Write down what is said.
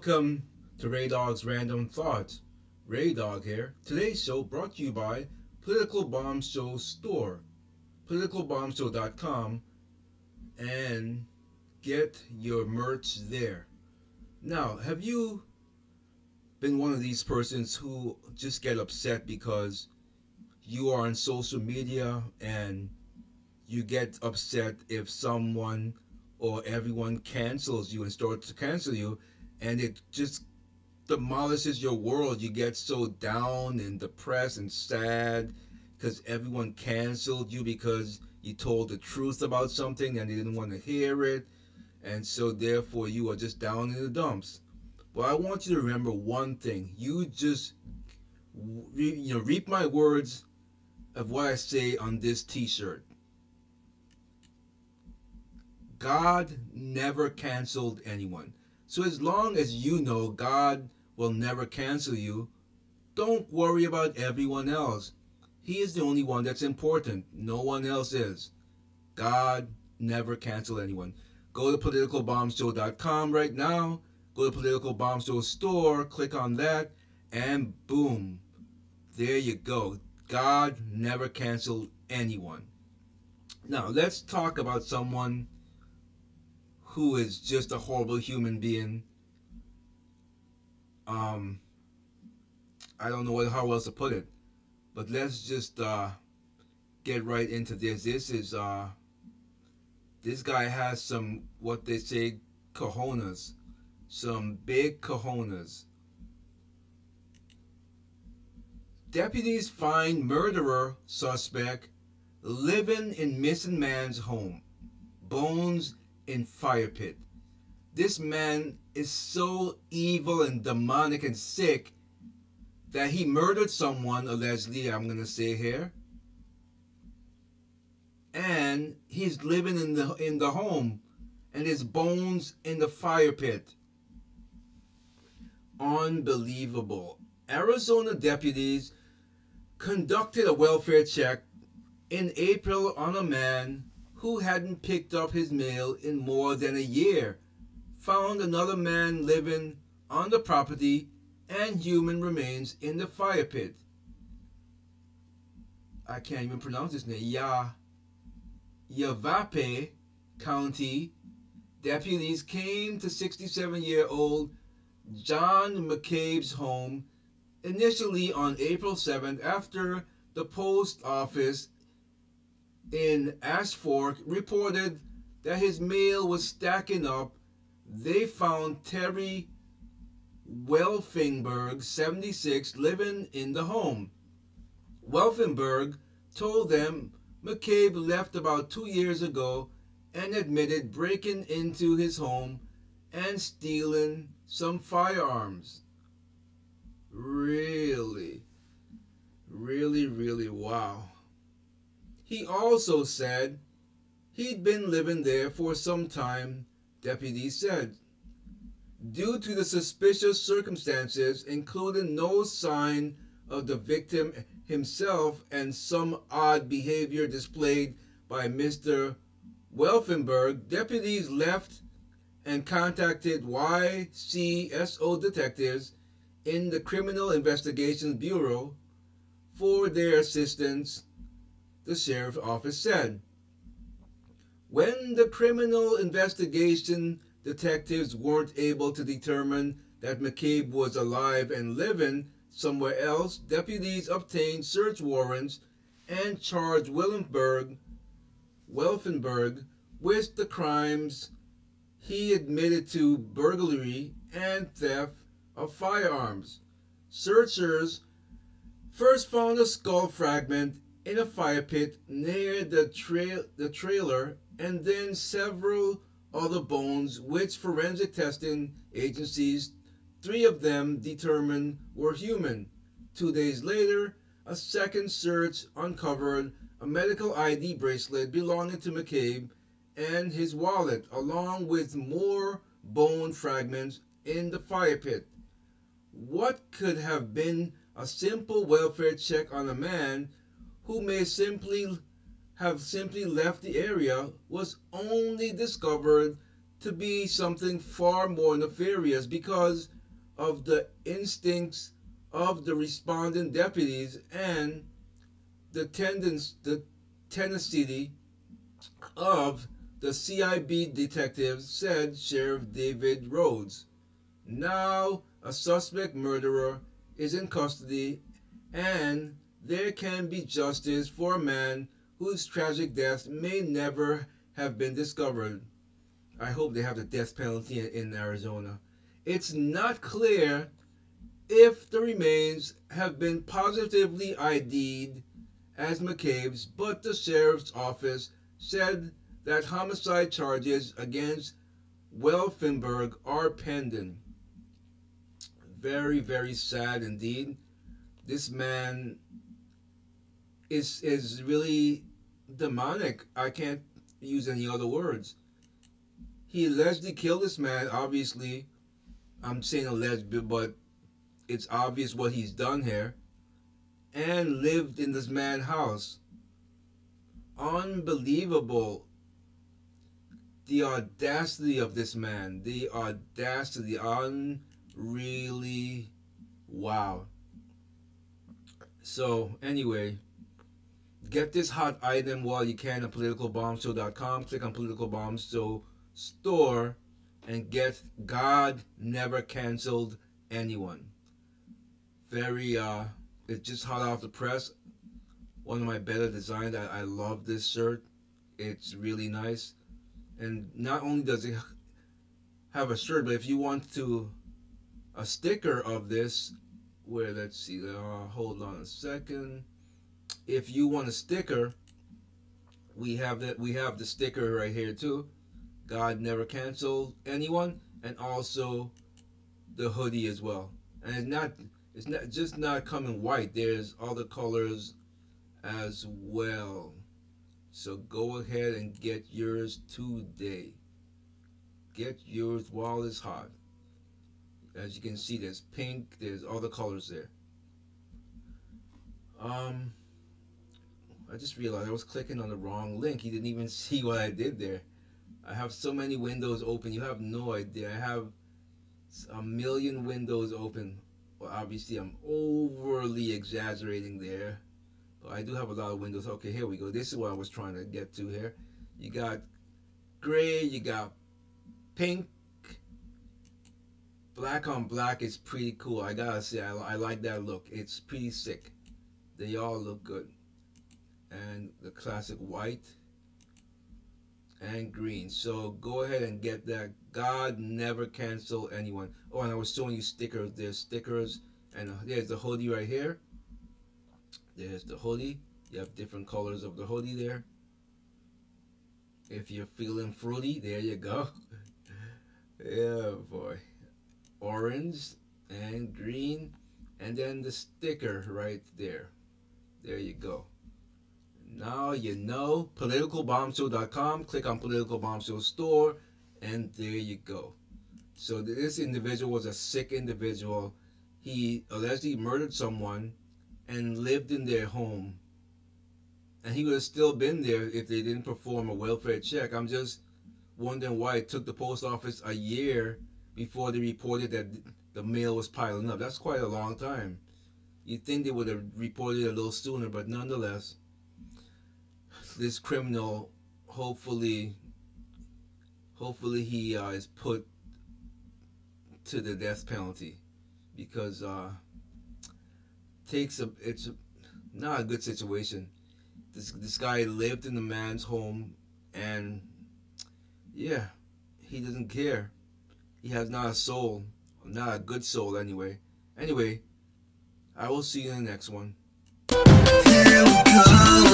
Welcome to Ray Dog's Random Thoughts. Ray Dog here. Today's show brought to you by Political Bomb Show Store, politicalbombshow.com, and get your merch there. Now, have you been one of these persons who just get upset because you are on social media and you get upset if someone or everyone cancels you and starts to cancel you, and it just demolishes your world? You get so down and depressed and sad because everyone canceled you because you told the truth about something and they didn't want to hear it, and so therefore you are just down in the dumps. Well, I want you to remember one thing. You just reap my words of what I say on this t-shirt. God never canceled anyone. So as long as you know God will never cancel you, don't worry about everyone else. He is the only one that's important. No one else is. God never canceled anyone. Go to politicalbombshow.com right now. Go to Political Bomb Show Store. Click on that. And boom. There you go. God never canceled anyone. Now, let's talk about someone who is just a horrible human being. I don't know how else to put it, but let's just get right into this. This guy has some, what they say, cojones, some big cojones. Deputies find murderer suspect living in missing man's home. Bones in fire pit. This man is so evil and demonic and sick that he murdered someone, allegedly, I'm going to say here. And he's living in the home, and his bones in the fire pit. Unbelievable. Arizona deputies conducted a welfare check in April on a man who hadn't picked up his mail in more than a year, found another man living on the property and human remains in the fire pit. I can't even pronounce his name. Yavapai County deputies came to 67-year-old John McCabe's home initially on April 7th after the post office in Ashfork reported that his mail was stacking up. They found Terry Welfenberg, 76, living in the home. Welfenberg told them McCabe left about 2 years ago and admitted breaking into his home and stealing some firearms. Really, wow. He also said he'd been living there for some time, deputies said. Due to the suspicious circumstances, including no sign of the victim himself and some odd behavior displayed by Mr. Welfenberg, deputies left and contacted YCSO detectives in the Criminal Investigations Bureau for their assistance, the sheriff's office said. When the criminal investigation detectives weren't able to determine that McCabe was alive and living somewhere else, deputies obtained search warrants and charged Welfenberg with the crimes he admitted to: burglary and theft of firearms. Searchers first found a skull fragment in a fire pit near the trailer, and then several other bones, which forensic testing agencies, 3 of them, determined were human. 2 days later, a second search uncovered a medical ID bracelet belonging to McCabe and his wallet, along with more bone fragments in the fire pit. What could have been a simple welfare check on a man who may have simply left the area was only discovered to be something far more nefarious because of the instincts of the respondent deputies and the tenacity of the CIB detectives, said Sheriff David Rhodes. Now a suspect murderer is in custody, and there can be justice for a man whose tragic death may never have been discovered. I hope they have the death penalty in Arizona. It's not clear if the remains have been positively ID'd as McCabe's, but the sheriff's office said that homicide charges against Welfenberg are pending. Very, very sad indeed. This man is really demonic. I can't use any other words. He allegedly killed this man. Obviously, I'm saying alleged, but it's obvious what he's done here. And lived in this man's house. Unbelievable. The audacity of this man. The audacity. Really, wow. So, anyway, get this hot item while you can at politicalbombshow.com. Click on Political Bomb Show store and get God Never Canceled Anyone. Very, it's just hot off the press. One of my better designs. I love this shirt. It's really nice. And not only does it have a shirt, but if you want a sticker of this, where, let's see, hold on a second. If you want a sticker, we have the sticker right here too. God Never Canceled Anyone, and also the hoodie as well. And it's not just not coming white. There's other colors as well. So go ahead and get yours today. Get yours while it's hot. As you can see, there's pink, there's other colors there. I just realized I was clicking on the wrong link. You didn't even see what I did there. I have so many windows open. You have no idea. I have a million windows open. Well, obviously, I'm overly exaggerating there. But I do have a lot of windows. Okay, here we go. This is what I was trying to get to here. You got gray, you got pink. Black on black is pretty cool. I gotta say, I like that look. It's pretty sick. They all look good. And the classic white and green. So go ahead and get that. God Never Cancel Anyone. Oh, and I was showing you stickers. There's stickers, and there's the hoodie right here. There's the hoodie. You have different colors of the hoodie there. If you're feeling fruity, there you go. Yeah, boy. Orange and green, and then the sticker right there. There you go. Now you know. PoliticalBombShow.com. Click on Political Bomb Show store, and there you go. So this individual was a sick individual. He allegedly murdered someone and lived in their home. And he would have still been there if they didn't perform a welfare check. I'm just wondering why it took the post office a year before they reported that the mail was piling up. That's quite a long time. You'd think they would have reported it a little sooner, but nonetheless, this criminal, hopefully he is put to the death penalty, because it's not a good situation. This guy lived in the man's home, and yeah, he doesn't care. He has not a soul, not a good soul anyway. Anyway, I will see you in the next one. Here we go.